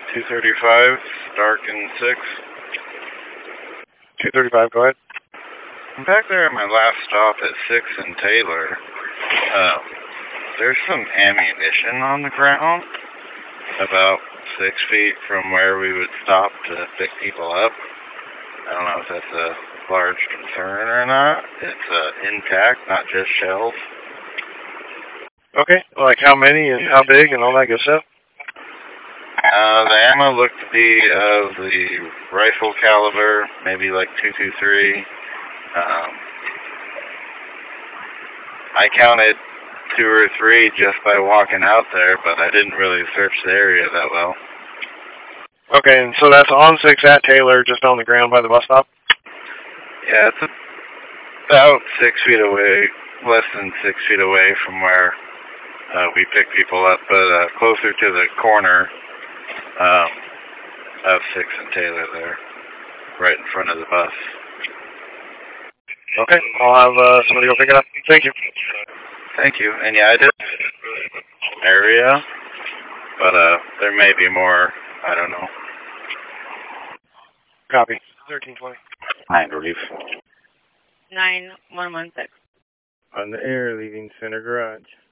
235, Stark and 6. 235, go ahead. I'm back there at my last stop at 6 and Taylor. There's some ammunition on the ground about 6 feet from where we would stop to pick people up. I don't know if that's a large concern or not. It's intact, not just shells. Okay, like how many and how big and all that good stuff? The ammo looked to be of the rifle caliber, maybe like .223. I counted 2 or 3 just by walking out there, but I didn't really search the area that well. Okay, and so that's on 6 at Taylor, just on the ground by the bus stop? Yeah, it's about 6 feet away, less than 6 feet away from where we pick people up, but closer to the corner of 6 and Taylor there, right in front of the bus. Okay, I'll have somebody go pick it up. Thank you. Thank you. And yeah, I did area, but there may be more. I don't know. Copy. 1320. 9 relief. 9116. On the air, leaving Center Garage.